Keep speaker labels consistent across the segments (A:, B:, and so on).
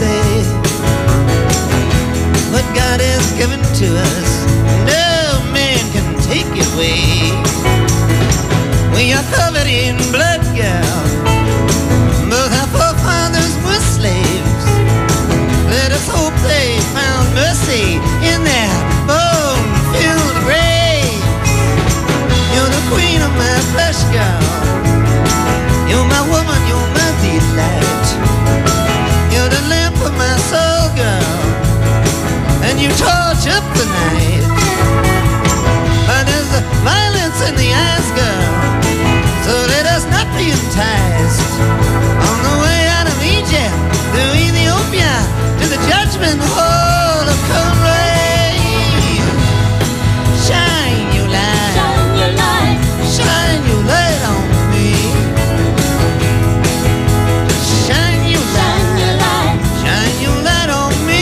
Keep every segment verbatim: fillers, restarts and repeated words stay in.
A: say. What God has given to us, no man can take it away. We are covered in blood, girl. Both our forefathers were slaves. Let us hope they found mercy in their bone-filled graves. You're the queen of my flesh, girl. You're my woman, you're my delight. You're the lamp of my soul, girl. And you torch up the night. But there's violence in the eyes, girl. So let us not be enticed. On the way out of Egypt, through Ethiopia, to the judgment hall of Korah. Shine your light.
B: Shine your light.
A: Shine your light on me. Shine your light. Shine your light on me.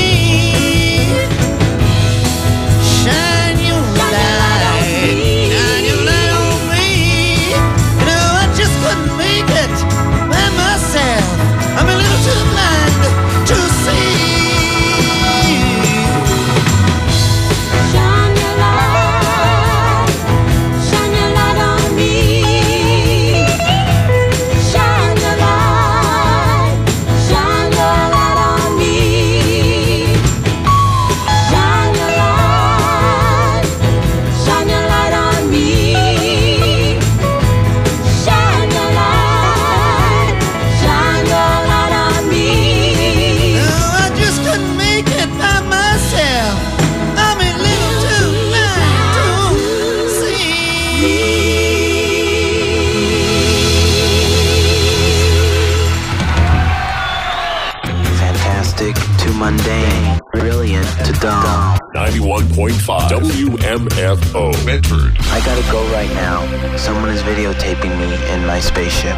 A: Shine your light. Shine your light on me. You know, I just couldn't make it by myself. I'm a little too blind to see.
B: Shine your light. Shine your light on me. Shine your light. Shine your light on me. Shine your light. Shine your light on me. Shine your light. Shine your light on me.
A: No, I just couldn't make it by myself. I'm a little too blind to see.
C: Fantastic to mundane, brilliant to dumb.
D: ninety-one point five W M F O Medford.
C: I gotta go right now. Someone is videotaping me in my spaceship.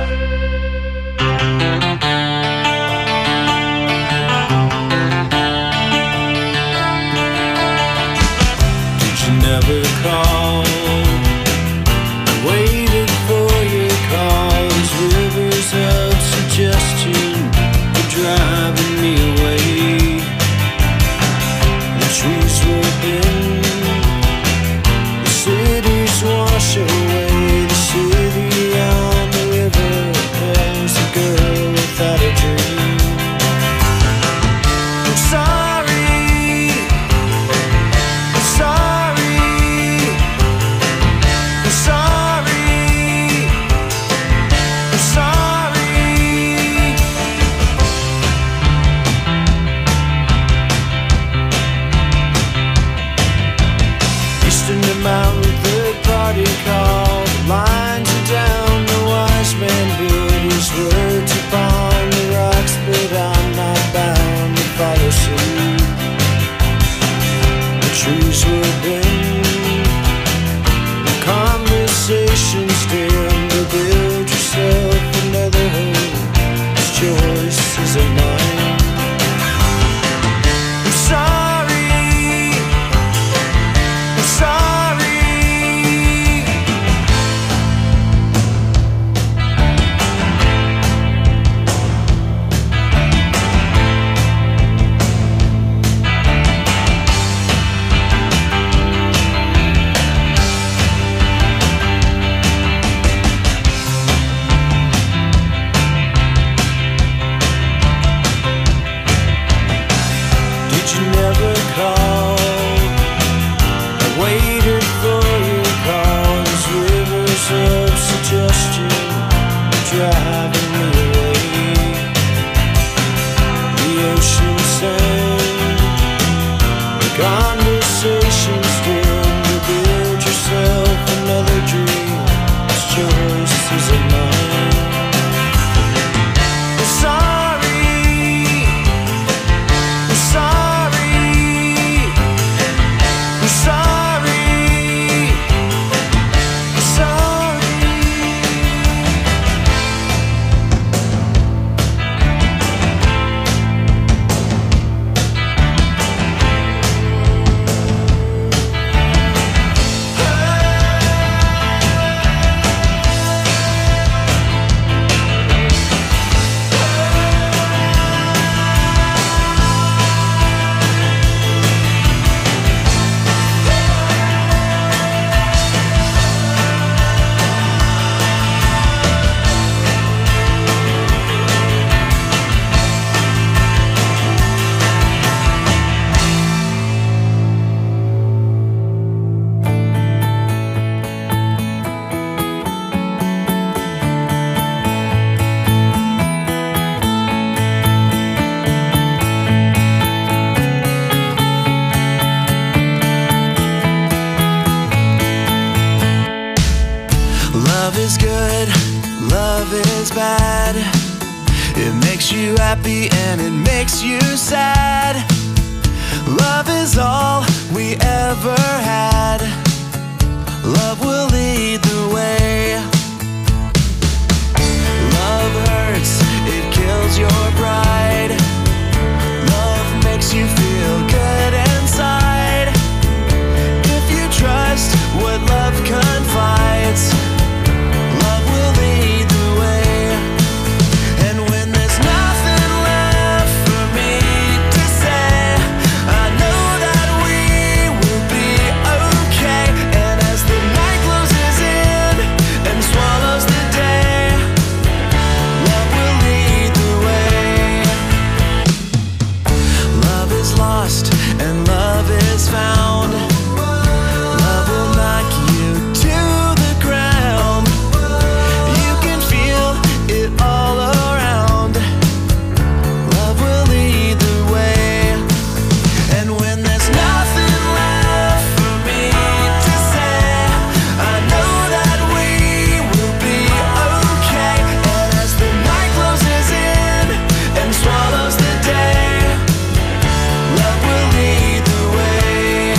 E: Did you never call? I waited for your calls. Rivers of suggestion were driving me away. The trees were bent, the cities wash away. The city on the river was a girl without a dream. I'm sorry, I'm sorry, I'm sorry, I'm sorry. Easton the mountain, third party call. Lines are down, the wise man built his words upon the rocks, but I'm not bound to follow suit. The trees were bent, the conversation still. To build yourself another home, this choice isn't mine. I'm sorry, I'm sorry. Did you never call? I waited for your calls. Rivers of suggestion driving me away. The ocean sang, the conversation still. To build yourself another dream, this choice isn't mine. I'm sorry, I'm sorry, is bad. It makes you happy and it makes you sad. Love is all we ever had. Love will lead the way. Love hurts, it kills your pride. Love makes you feel good inside. If you trust what love confides, love will lead the way. And when there's nothing left for me to say, I know that we will be okay. And as the night closes in and swallows the day, love will lead the way. Love is lost and love is found. Love will knock you to the ground. You can feel it all around. Love will lead the way. And when there's nothing left for me to say, I know that we will be okay. And as the night closes in and swallows the day, love will lead the way.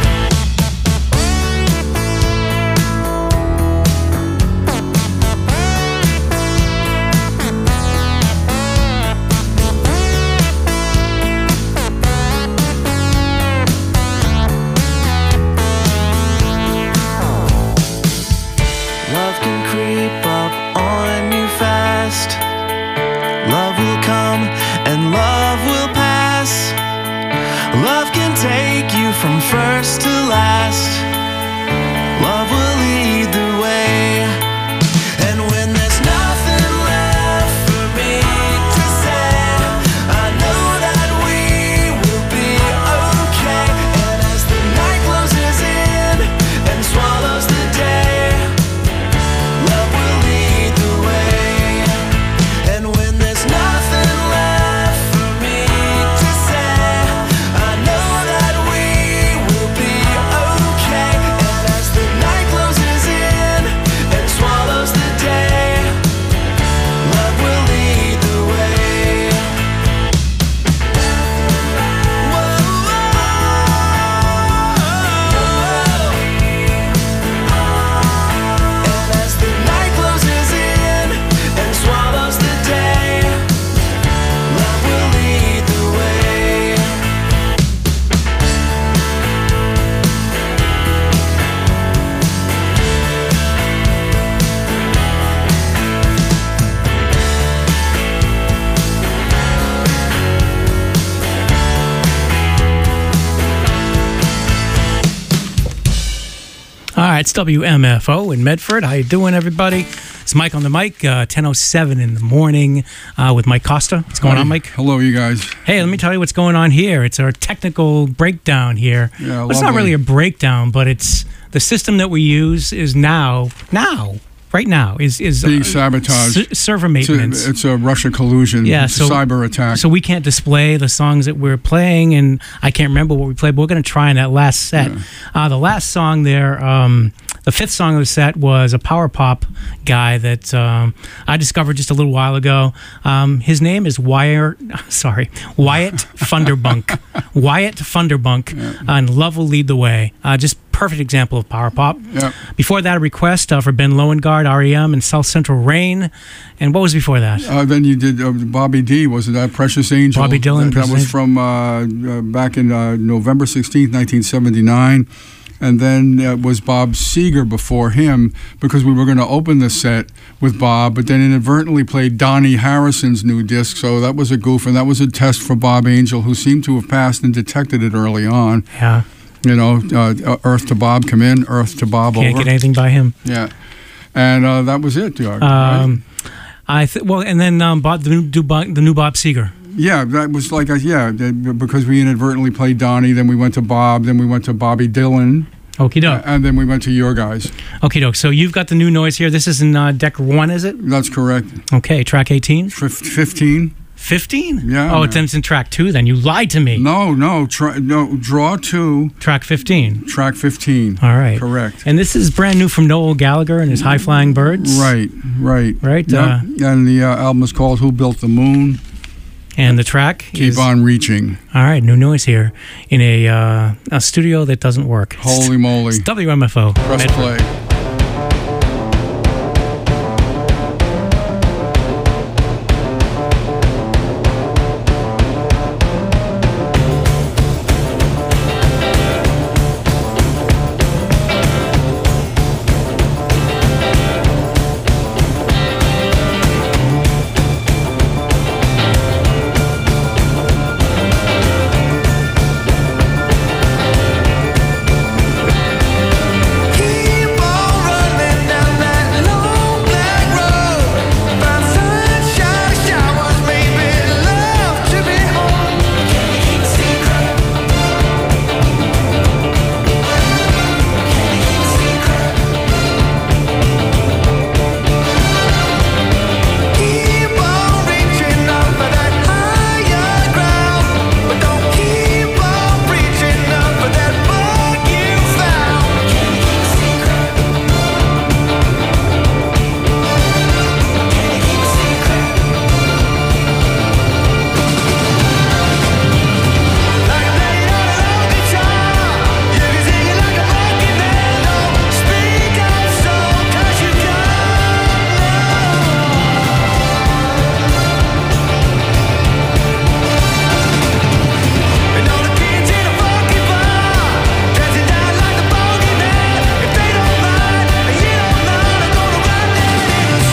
E: Love can creep up on you fast. Love will come and love will pass. Love can take you from first to last. Love will lead the way. And when there's nothing left for me to say, I know that we will be okay. And as the night closes in and swallows the day, love will lead the way. And when there's nothing left for me to say, I know that we will be okay. And as the night closes in and swallows the day, love will lead the way. And as the night closes in and swallows the day, love will lead the way.
F: All right, it's W M F O in Medford. How you doing, everybody? It's Mike on the mic, uh, ten oh seven in the morning uh, with Mike Costa. What's going
G: Hi.
F: on, Mike?
G: Hello, you guys.
F: Hey, let me tell you what's going on here. It's our technical breakdown here.
G: Yeah,
F: Well, it's not
G: lovely.
F: really a breakdown, but it's the system that we use is now, now, right now, is is
G: Being
F: uh,
G: sabotaged.
F: s- server
G: It's
F: maintenance.
G: a, it's a Russia collusion.
F: Yeah,
G: it's
F: so-
G: a cyber attack.
F: So we can't display the songs that we're playing, and I can't remember what we played, but we're going to try in that last set.
G: Yeah.
F: Uh, the last song there, um, the fifth song of the set was a power pop guy that um, I discovered just a little while ago. Um, his name is Wire, sorry, Wyatt Funderbunk. Wyatt Funderbunk, uh, and Love Will Lead the Way. Uh, just perfect example of power pop.
G: Yeah.
F: Before that, a request uh, for Ben Lowengaard, R E M, and South Central Rain. And what was before that?
G: Uh, then you did uh, Bobby D. Wasn't that Precious Angel?
F: Bobby Dylan,
G: That, that
F: Precious
G: was
F: Angel.
G: from uh, uh, back in uh, November sixteenth, nineteen seventy-nine. And then uh, was Bob Seger before him, because we were going to open the set with Bob, but then inadvertently played Donnie Harrison's new disc. So that was a goof, and that was a test for Bob Angel, who seemed to have passed and detected it early on.
F: Yeah,
G: You know, uh, Earth to Bob, come in, Earth to Bob
F: can't
G: over.
F: get anything by him.
G: Yeah. And uh, that was it, Doug,
F: Um, I th- well, and then um, Bob, the new do Bob, the new Bob Seger.
G: Yeah, that was like, a, yeah, that- because we inadvertently played Donnie, then we went to Bob, then we went to Bobby Dylan,
F: Okie doke.
G: and then we went to your guys.
F: Okie doke. So you've got the new noise here. This is in uh, deck one, is it?
G: That's correct.
F: Okay, track eighteen.
G: Fif- fifteen.
F: fifteen?
G: Yeah,
F: Oh,
G: man.
F: it's in track two then. You lied to me.
G: No, no, tra- no. Draw two,
F: Track fifteen.
G: track fifteen.
F: All right.
G: Correct.
F: And this is brand new from Noel Gallagher and his High Flying Birds.
G: Right, right,
F: Right,
G: Yep.
F: uh,
G: and the uh, album is called "Who Built the Moon."
F: And the track
G: Keep
F: is...
G: on reaching.
F: All right, new noise here in a uh, a studio that doesn't work.
G: Holy moly!
F: It's W M F O.
G: Press
F: Medford.
G: play.
A: Keep on running down that long black road. Find sunshine, showers, maybe love to be home. Can you keep a secret? Can you keep a secret? Keep on reaching up for that higher ground, but don't keep on reaching up for that bug you found. Can you keep a secret? Can you keep a secret? Like a blade on a low guitar, you can sing it like a monkey man. Don't speak up so, 'cause you got and all the kids in a funky bar, dancing down like the bogeyman. If they don't mind, and you don't mind, I'm gonna write that in a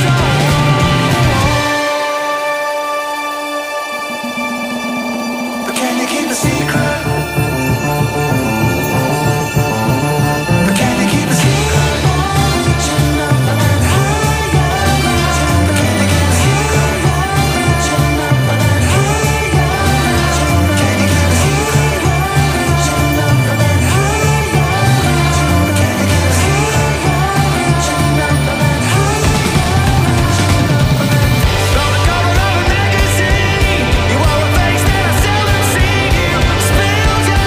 A: song. But can you keep a secret? But can you keep a secret? Reaching up for that higher ground. But can you keep a secret? Reaching up for that higher ground. Can you keep a secret? Reaching up for that higher ground. Can you keep a secret? Reaching up for that higher ground. On the cover of a magazine, you are a face that I seldom see. You spilled your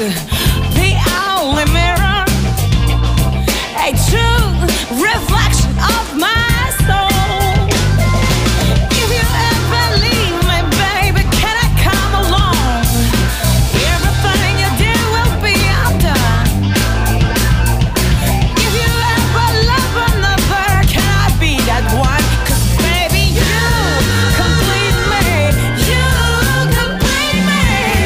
H: the only mirror, a true reflection of my soul. If you ever leave me, baby, can I come along? Everything you do will be undone. If you ever love another, can I be that one? 'Cause baby, you complete me. You complete me.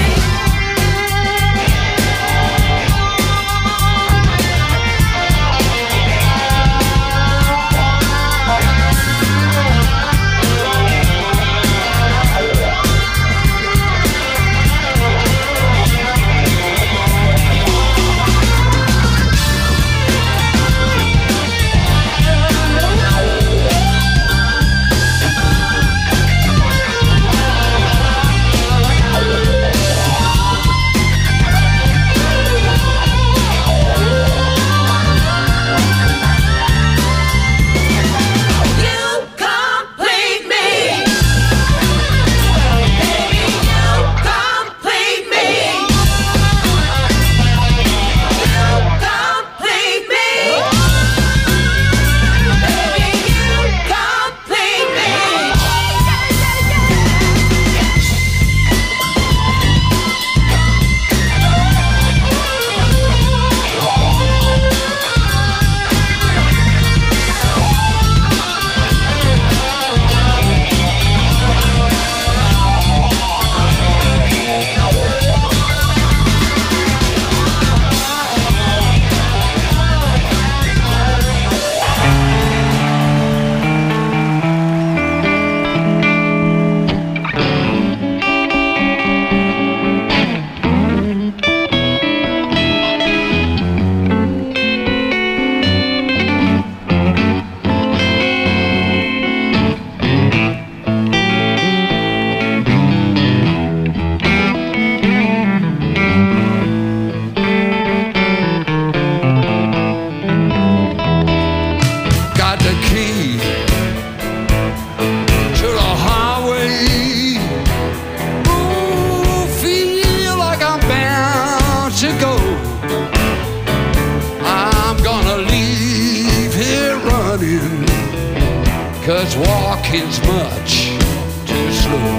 I: Cause walking's much too slow.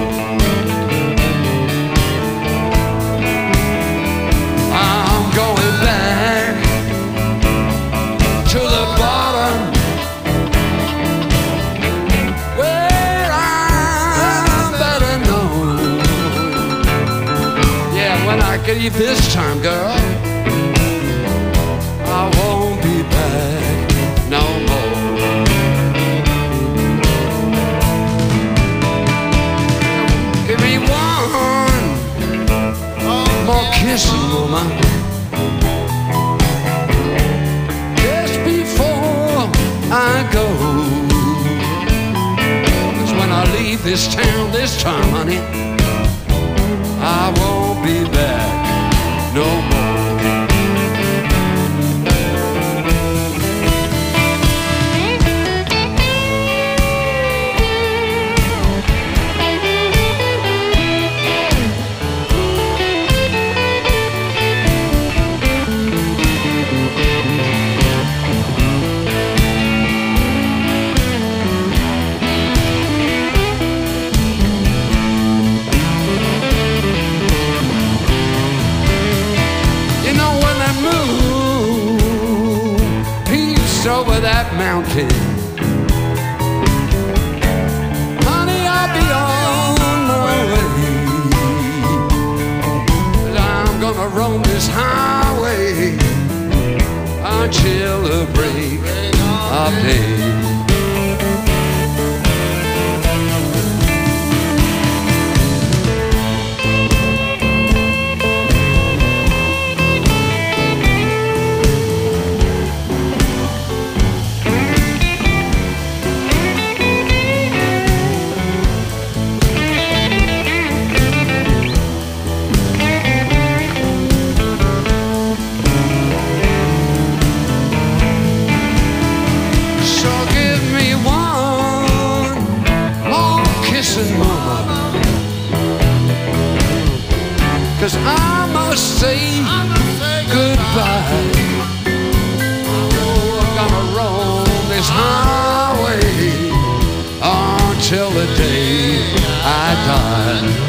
I: I'm going back to the bottom where I'm better known. Yeah, when I get you this time, girl, I won't be back no more. Kiss you, woman, just before I go. 'Cause when I leave this town this time, honey, I won't be back no more. Over that mountain, honey, I'll be on my way. 'Cause I'm gonna roam this highway until the break of day. So must say goodbye. Oh, I'm gonna roam this highway until the day I die.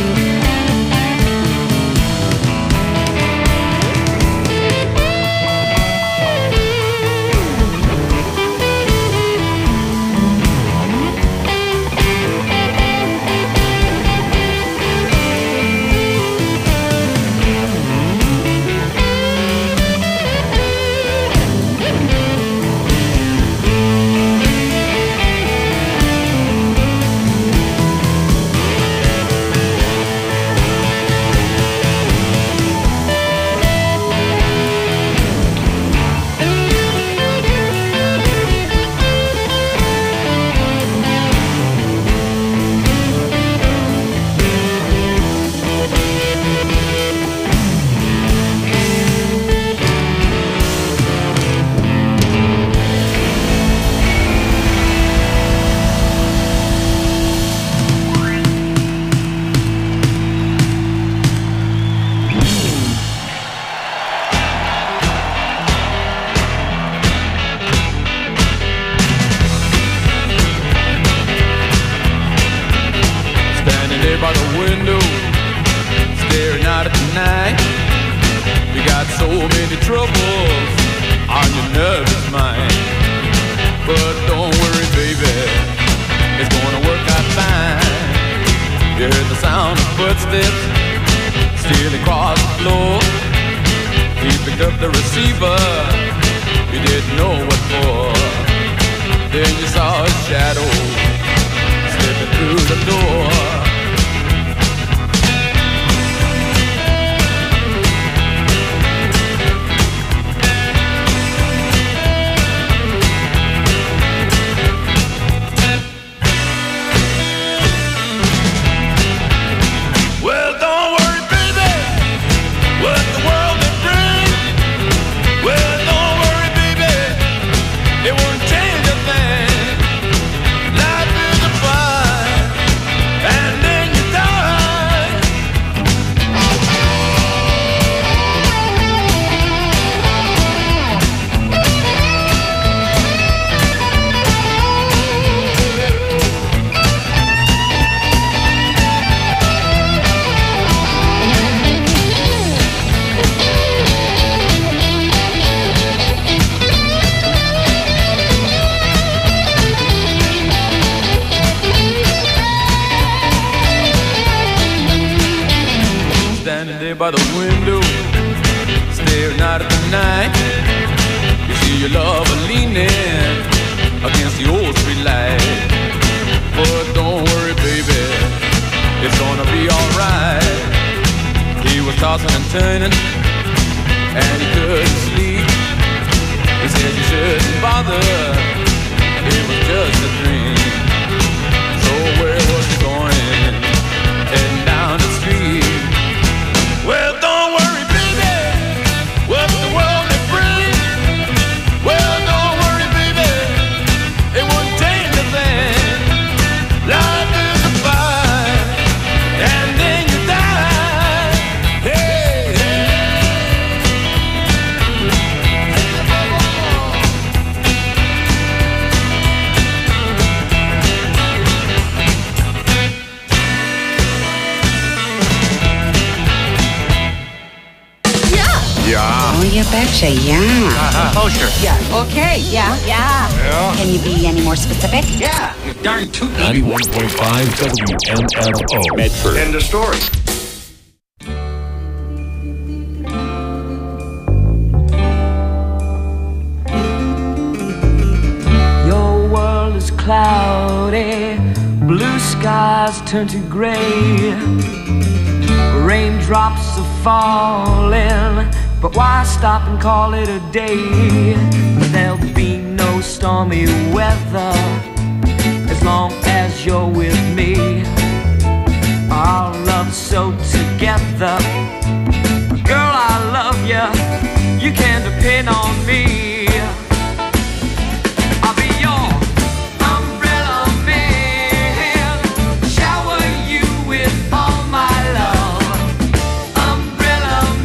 I: By the window, staring out at the night. You got so many troubles on your nervous mind. But don't worry, baby, it's gonna work out fine. You heard the sound of footsteps stealing across the floor. He picked up the receiver, you didn't know what for. Then you saw his shadow slipping through the door. By the window, staring out at the night. You see your lover leaning against the old street light. But don't worry, baby, it's gonna be alright. He was tossing and turning, and he couldn't sleep. He said you shouldn't bother, it was just a dream. So where was he going? Heading down the street. Well, don't worry, baby, what the world may bring. Well, don't worry, baby, it won't change a thing. Life is a fight, and then you die. Hey, hey.
J: Yeah. Oh, you betcha, yeah.
K: Uh-huh. Oh, sure.
J: Yeah. Okay, yeah. Yeah.
K: Yeah.
J: Can you be any more specific?
K: Yeah. You're darn tootin'. ninety-one point five W M F O. Medford. End of story.
E: Your world is cloudy, blue skies turn to gray. Raindrops are falling, but why stop and call it a day? There'll be no stormy weather as long as you're with me. Our love's so together. Girl, I love you, you can depend on me. I'll be your umbrella man, shower you with all my love. Umbrella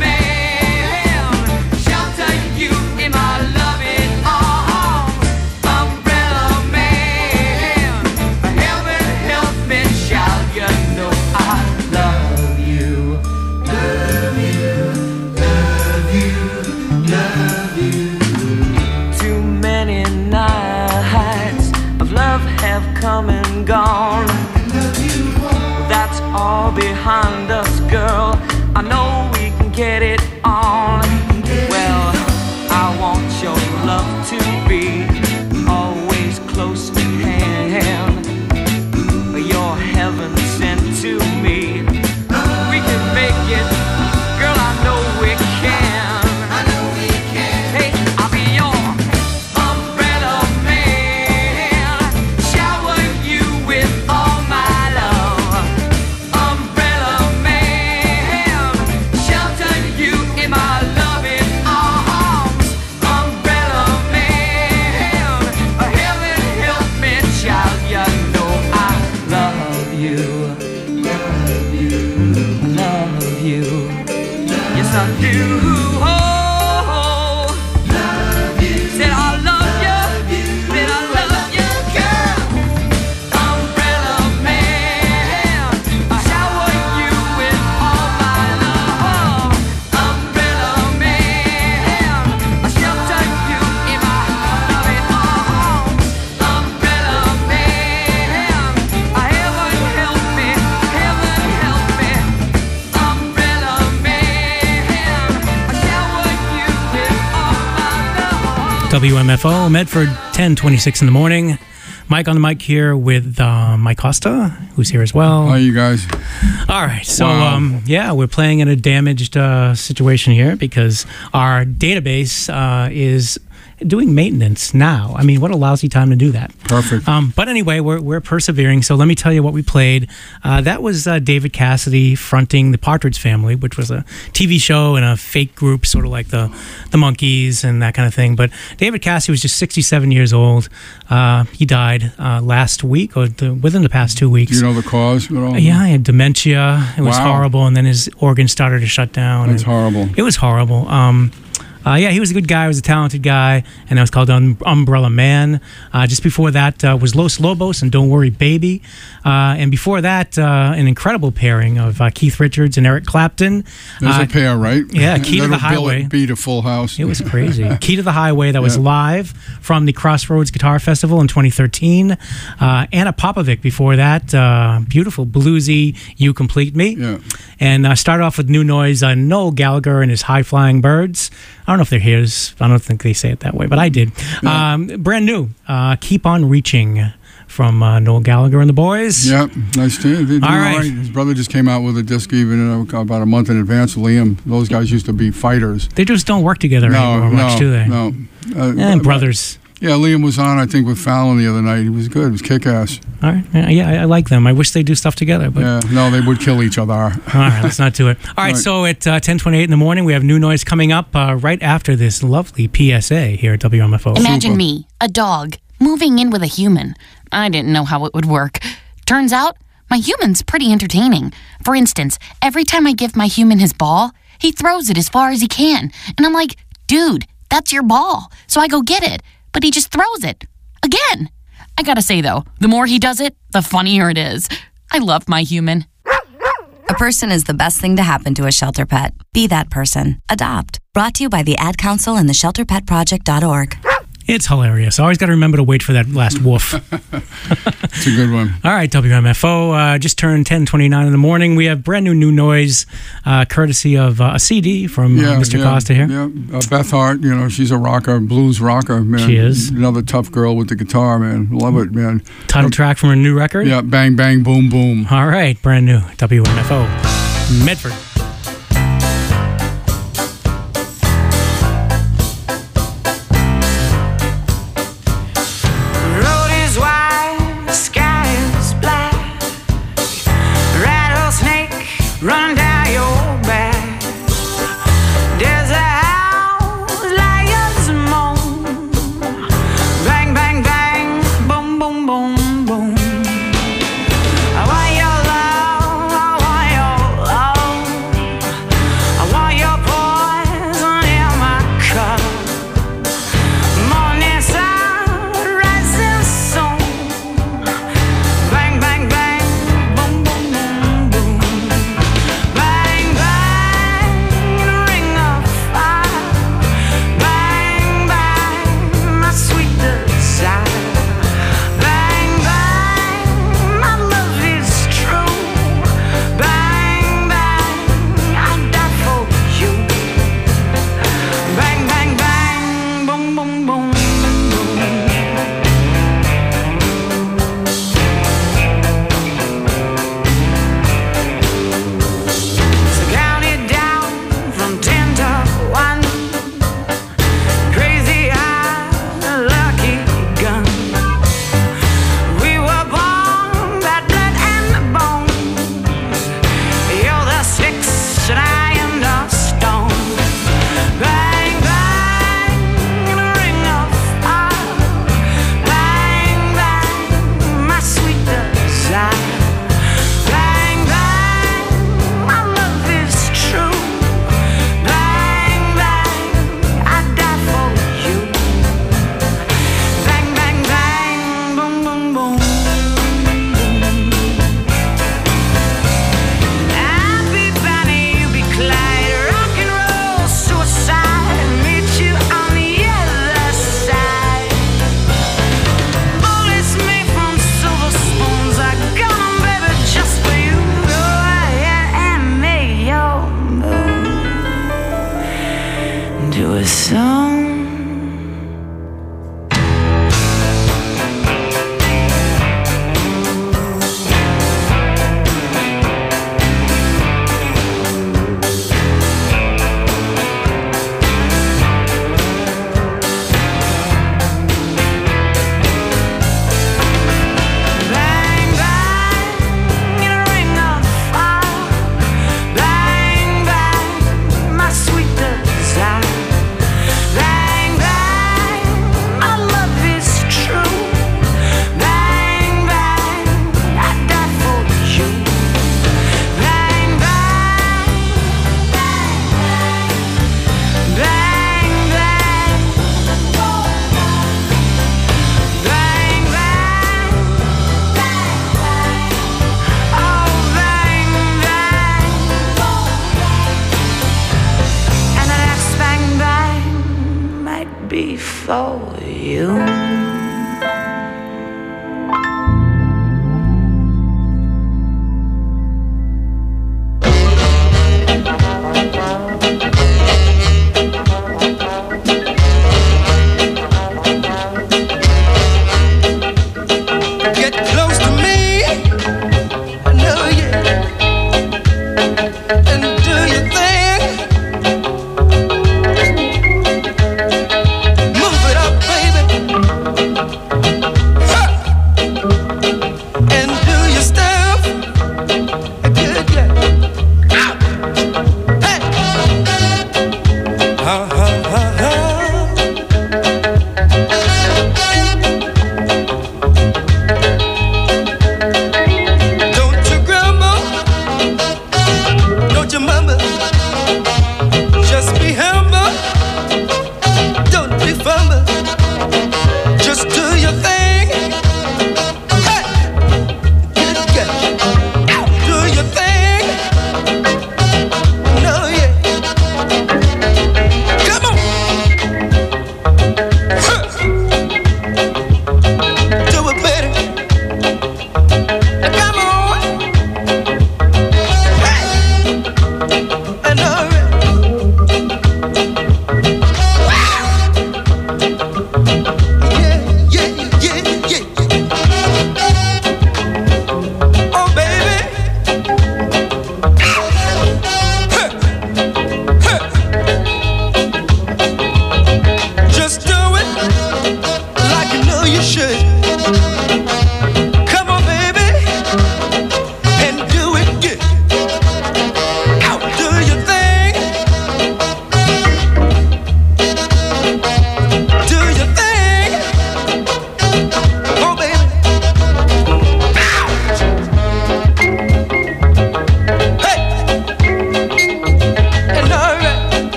H: get it on. Well, I want your love to be always close to hand. You're heaven sent to me. We can make it, girl, I know we can. I know we can. Hey, I'll be your umbrella man. Shower you with all my love. Umbrella man. Shelter you in my loving arms. Umbrella man. Heaven help me, child. You know I love you. Love you. Love you. Yes, I do. Oh, love you. Said I love you. Said I love you, girl. Umbrella man. I shower you with all my love. Umbrella man. I shelter you in my loving arms. Umbrella man. Heaven help me. Heaven help me. Umbrella man. I shower you with all my love.
F: W M F O, Medford, ten twenty-six in the morning. Mike on the mic here with uh, Mike Costa, who's here as well.
G: Hi, you guys.
F: All right, so
G: Wow.
F: um, yeah, we're playing in a damaged uh, situation here because our database uh, is doing maintenance now. I mean, what a lousy time to do that.
G: Perfect.
F: Um, but anyway, we're, we're persevering. So let me tell you what we played. Uh, that was uh, David Cassidy fronting the Partridge Family, which was a T V show and a fake group, sort of like the the Monkees and that kind of thing. But David Cassidy was just sixty-seven years old. Uh, he died uh, last week or the, within the past two weeks.
G: Do you know the cause at all?
F: Yeah, he had dementia. It was
G: Wow.
F: horrible, and then his organs started to shut down.
G: That's
F: and
G: horrible.
F: It was horrible. Um, uh, yeah, he was a good guy. He was a talented guy, and that was called um, Umbrella Man. Uh, just before that uh, was Los Lobos and Don't Worry Baby. Uh, and before that, uh, an incredible pairing of uh, Keith Richards and Eric Clapton.
G: There's
F: Uh,
G: a pair, right?
F: yeah, Key to the
G: That'll bill it-
F: Highway.
G: beat a full house.
F: It was crazy. Key to the Highway, that was
G: Yeah.
F: live from the Crossroads Guitar Festival in twenty thirteen. Uh, Anna Popovic before that, uh, beautiful bluesy You Complete Me.
G: Yeah.
F: And uh, started off with New Noise, uh, Noel Gallagher and his High Flying Birds. I don't know if they're his. I don't think they say it that way, but I did.
G: Yeah.
F: Um, brand new, uh, Keep On Reaching from uh, Noel Gallagher and the Boys.
G: Yep, nice to do
F: All right.
G: His brother just came out with a disc even uh, about a month in advance. Liam, those guys used to be fighters.
F: They just don't work together
G: No,
F: anymore much,
G: no,
F: do they?
G: no. Uh,
F: And brothers.
G: Yeah, Liam was on, I think, with Fallon the other night. He was good. He was kick-ass.
F: All right. Yeah, yeah, I, I like them. I wish they do stuff together, but
G: Yeah, no, they would kill each other.
F: all right, let's not do it. All right,
G: Right.
F: so at uh, ten twenty-eight in the morning, we have New Noise coming up uh, right after this lovely P S A here at W M F O.
L: Imagine
G: Super.
L: me, a dog, moving in with a human. I didn't know how it would work. Turns out, my human's pretty entertaining. For instance, every time I give my human his ball, he throws it as far as he can. And I'm like, dude, that's your ball. So I go get it. But he just throws it. Again. I gotta say, though, the more he does it, the funnier it is. I love my human.
M: A person is the best thing to happen to a shelter pet. Be that person. Adopt. Brought to you by the Ad Council and the shelter pet project dot org.
F: It's hilarious. I always got to remember to wait for that last woof.
G: It's a good one.
F: All right, W M F O uh, just turned ten twenty-nine in the morning. We have brand new New Noise, uh, courtesy of uh, a C D from uh, Mister
G: yeah,
F: Costa here.
G: Yeah, uh, Beth Hart, you know, she's a rocker, blues rocker, man.
F: She is.
G: Another tough girl with the guitar, man. Love it, man.
F: Title track from her new record.
G: Yeah, bang, bang, boom, boom.
F: All right, brand new W M F O, Medford.
H: Road is wide, the sky is black. Rattlesnake run down your back. There's a howl, lions moan. Bang, bang, bang, boom, boom, boom, boom. I want your love, I want your love. into a song. For you.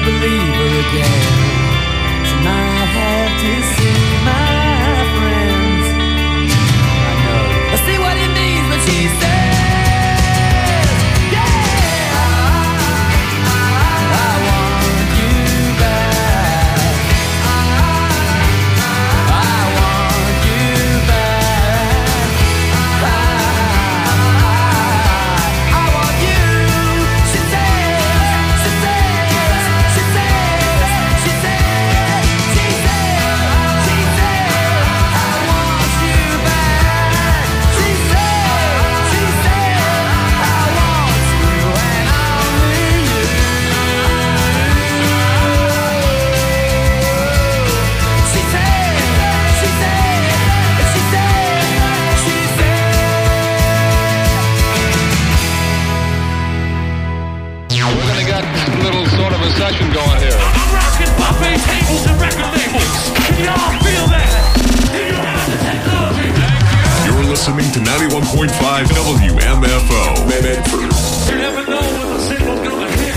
E: believe her again. She might have to see my friends. I know. I see what it means when she says, yeah, I want you back. I want you back. I want you. She says, she says, she says, she says, she says, she says, I want you back. She says, she says, I want you and only you. She says, she says, she says, she
N: We're gonna get a little sort of a session going here.
K: I'm rocking buffet tables and record labels. Can y'all feel that? You have the technology.
D: You're listening to ninety-one point five W M F O. Medford.
K: You never know when the signal's gonna hit.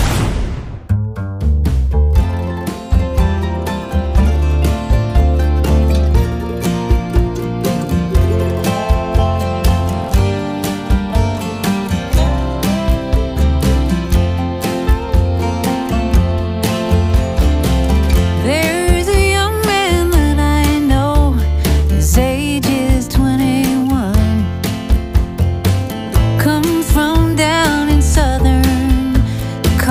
H: There's a young man that I know. His age is twenty-one. Comes from down in southern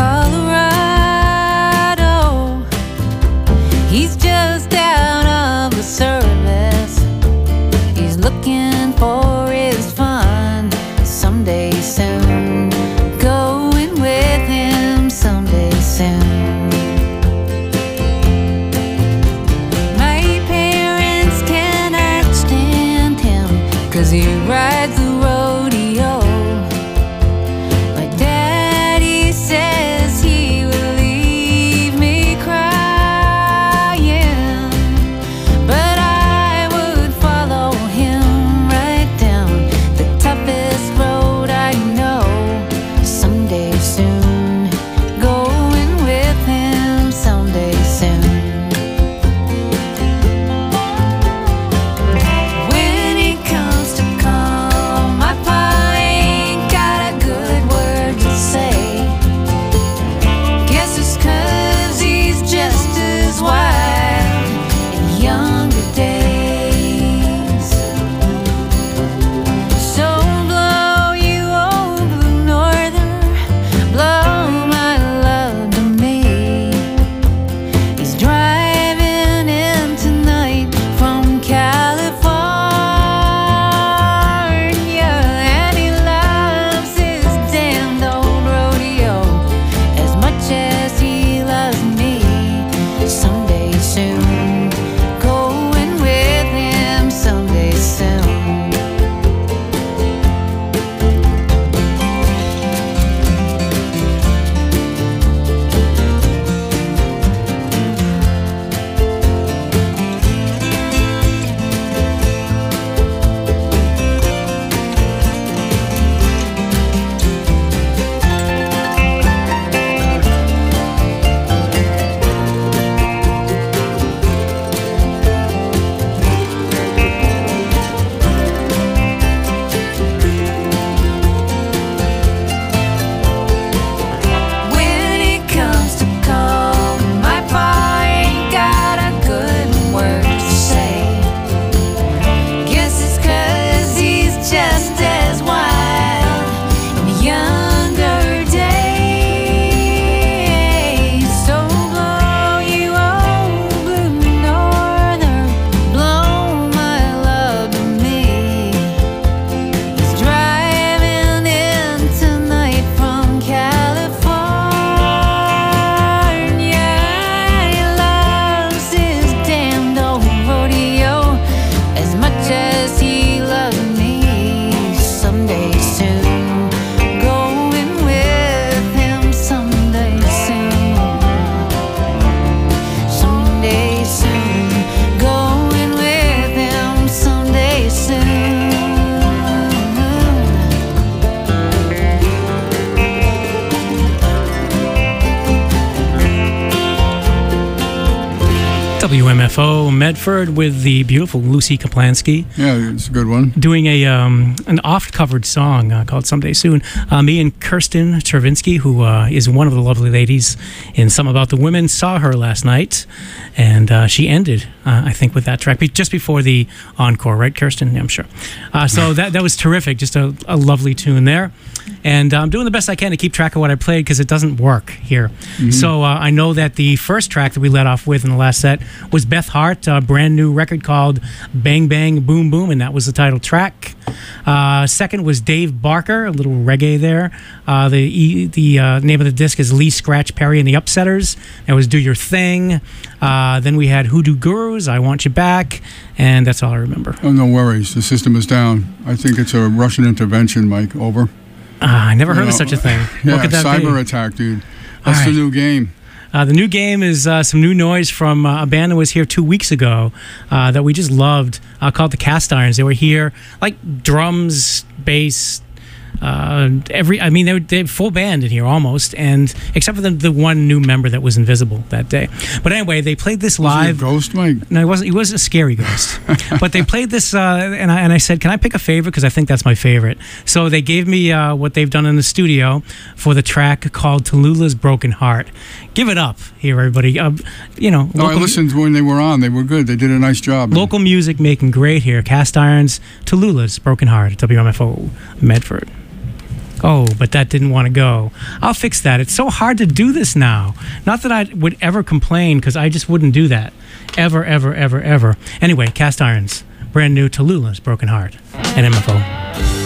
F: W M F O Medford with the beautiful Lucy Kaplansky.
G: Yeah, it's a good one.
F: Doing a um, an oft-covered song uh, called Someday Soon. Uh, me and Kirsten Chervinsky, who uh, is one of the lovely ladies in Some About the Women, saw her last night, and uh, she ended, uh, I think, with that track be- just before the encore, right, Kirsten? Yeah, I'm sure. Uh, so that that was terrific. Just a, a lovely tune there. And uh, I'm doing the best I can to keep track of what I played because it doesn't work here. Mm-hmm. So uh, I know that the first track that we let off with in the last set was Beth Hart, a brand new record called Bang Bang Boom Boom, and that was the title track. Uh, second was Dave Barker, a little reggae there. Uh, the e- the uh, name of the disc is Lee Scratch Perry and the Upsetters. That was Do Your Thing. Uh, then we had Hoodoo Gurus, I Want You Back, and that's all I remember.
G: Oh, no worries. The system is down. I think it's a Russian intervention, Mike. Over.
F: Uh, I never
G: You
F: heard
G: know,
F: of such a thing.
G: Yeah,
F: what could that
G: cyber
F: be?
G: attack, dude. That's
F: All
G: the
F: right.
G: new game.
F: Uh, the new game is uh, some new noise from uh, a band that was here two weeks ago uh, that we just loved uh, called the Cast Irons. They were here, like drums, bass, uh, every. I mean, they were they had full band in here almost, and except for the, the one new member that was invisible that day. But anyway, they played this
G: Was he a
F: live.
G: ghost, Mike?
F: No, he wasn't. He was a scary ghost. But they played this, uh, and I and I said, "Can I pick a favorite? Because I think that's my favorite." So they gave me uh, what they've done in the studio for the track called "Tallulah's Broken Heart." Give it up here, everybody. Uh, you know,
G: No, I
F: local,
G: listened when they were on. They were good. They did a nice job. man.
F: local music making great here. Cast Irons, Tallulah's Broken Heart at W M F O Medford. Oh, but that didn't want to go. I'll fix that. It's so hard to do this now. Not that I would ever complain, because I just wouldn't do that. Ever, ever, ever, ever. Anyway, Cast Irons, brand new Tallulah's Broken Heart at M F O.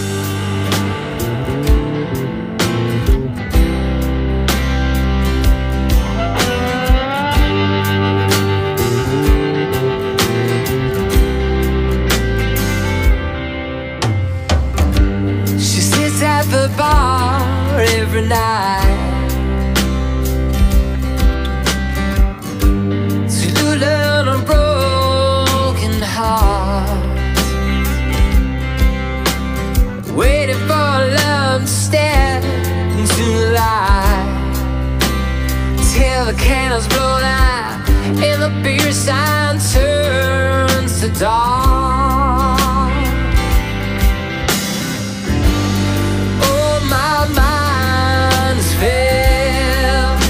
E: She sits at the bar every night to learn a broken heart, waiting for love to step into the light till the candles blow out and the beer sign turns to dawn. My mind is filled.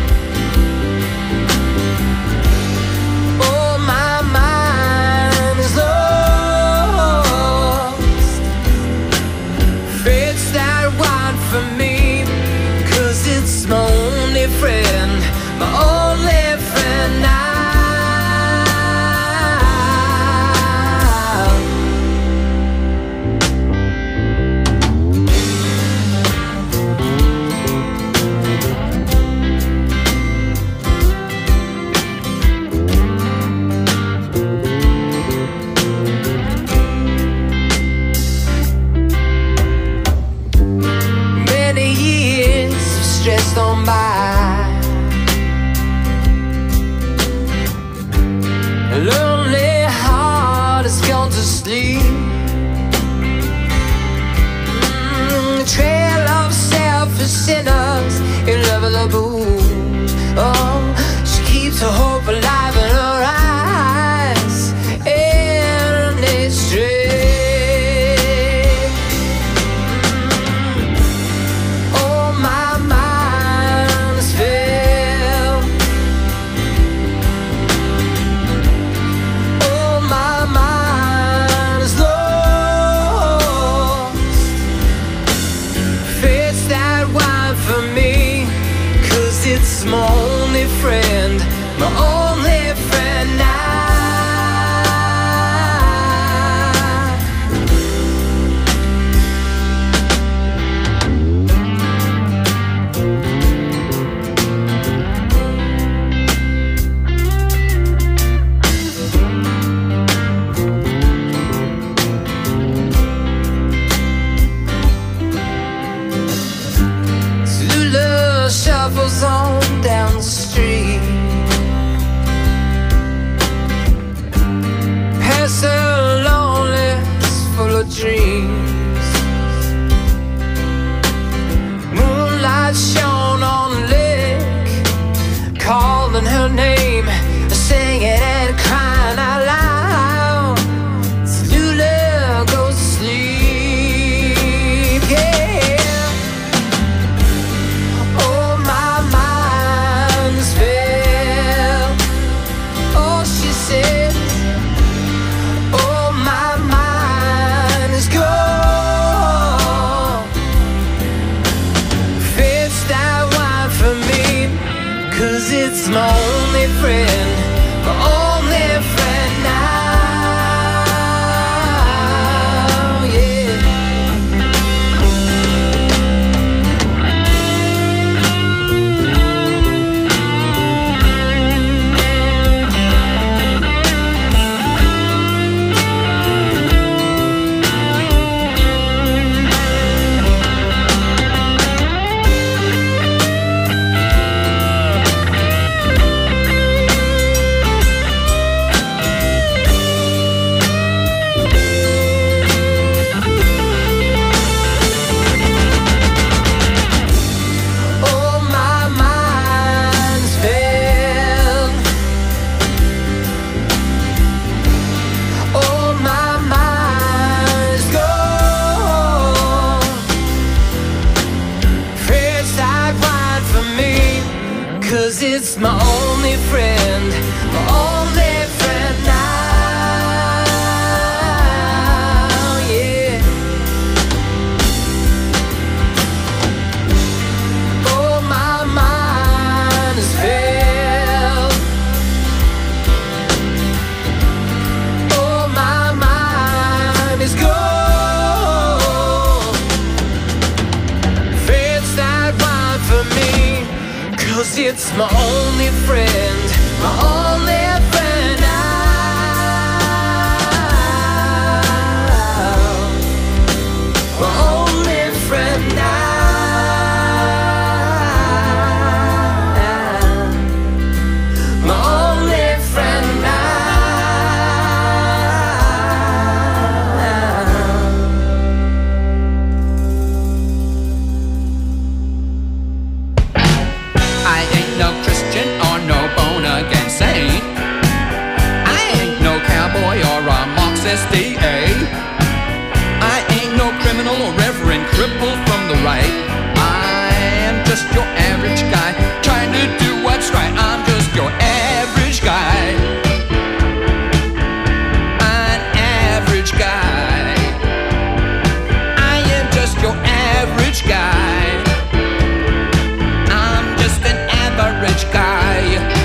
E: Oh, my mind is lost. Fetch that wine for me, 'cause it's my only friend, my only friend now. Many years of stressed on by, a lonely heart has gone to sleep. Mm, a trail of selfish sinners in love with the booze. Oh, she keeps her hope alive in her eyes, and it's straight. Oh, my mind is filled. Oh, my mind is lost. Fetch that wine for me, 'cause it's my only friend, my only friend now. Lula shuffles on down the street.
A: 'cause it's my only friend, my only friend now, yeah. It's my only friend, my only friend now, yeah. Oh, my mind is filled. Oh, my mind is gone. Fate's that right for me, 'cause it's my only friend, my only friend now, my only friend now, my only friend
O: I ain't no Christian or no born-again saint. I ain't no cowboy or a Marxist D A. I ain't no criminal or reverend cripple from the right. I am just your average guy trying to do what's right. I'm just your average guy. An average guy. I am just your average guy. Average guy.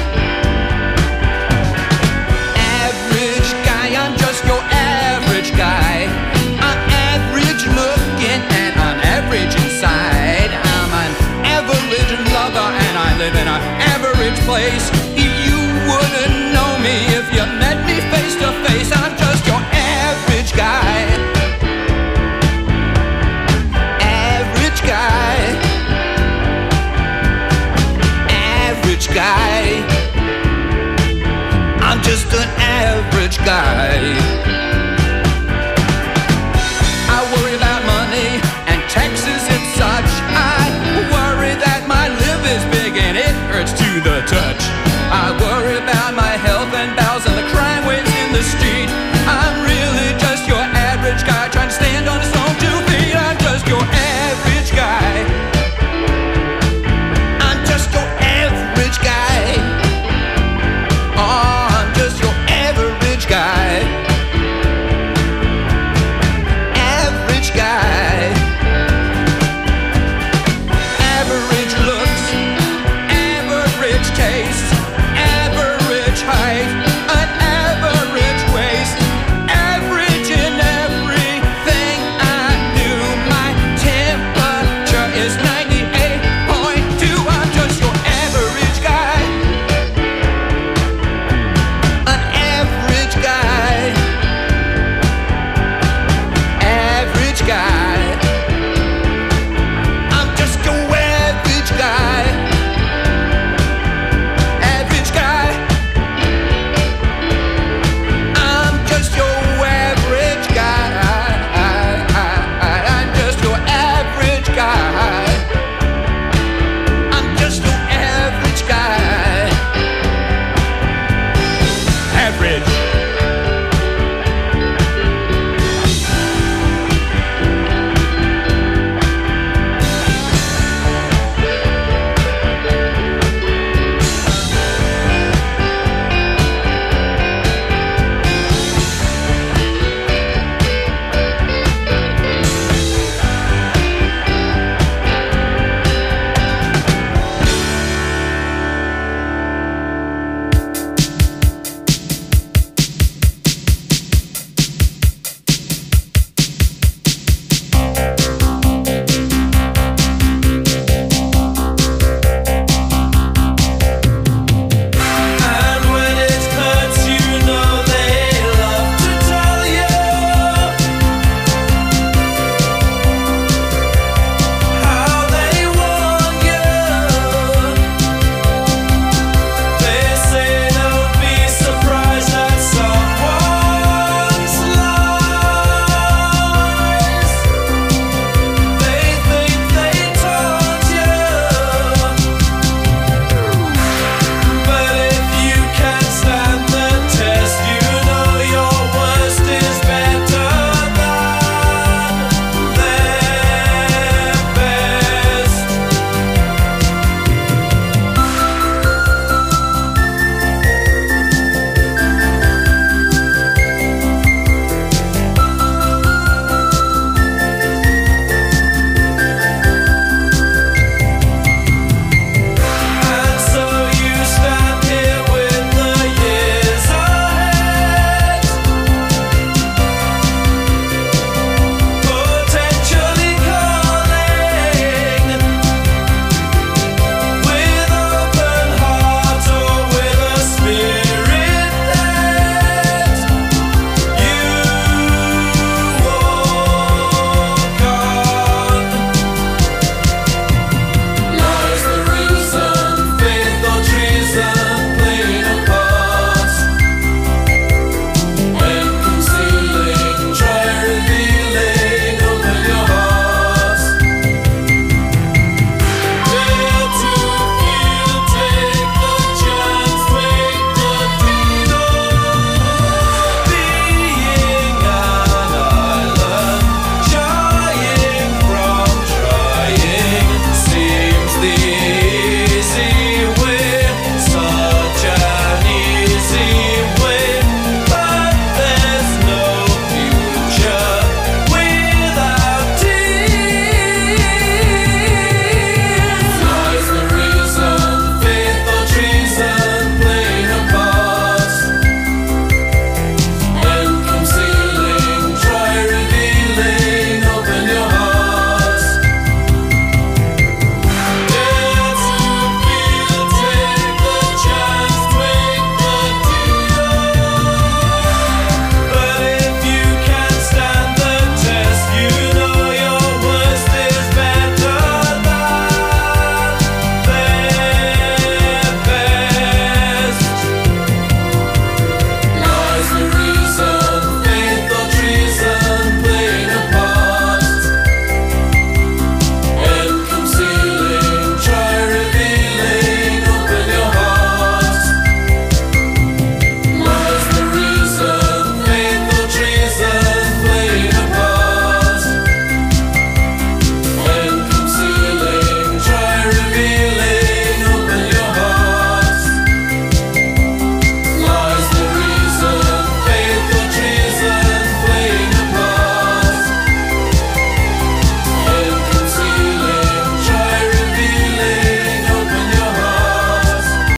O: Average guy, I'm just your average guy. I'm average looking and I'm average inside. I'm an average lover and I live in an average place. You wouldn't know me if you met me face to face. I'm just your average guy. Average guy. Guy. I'm just an average guy.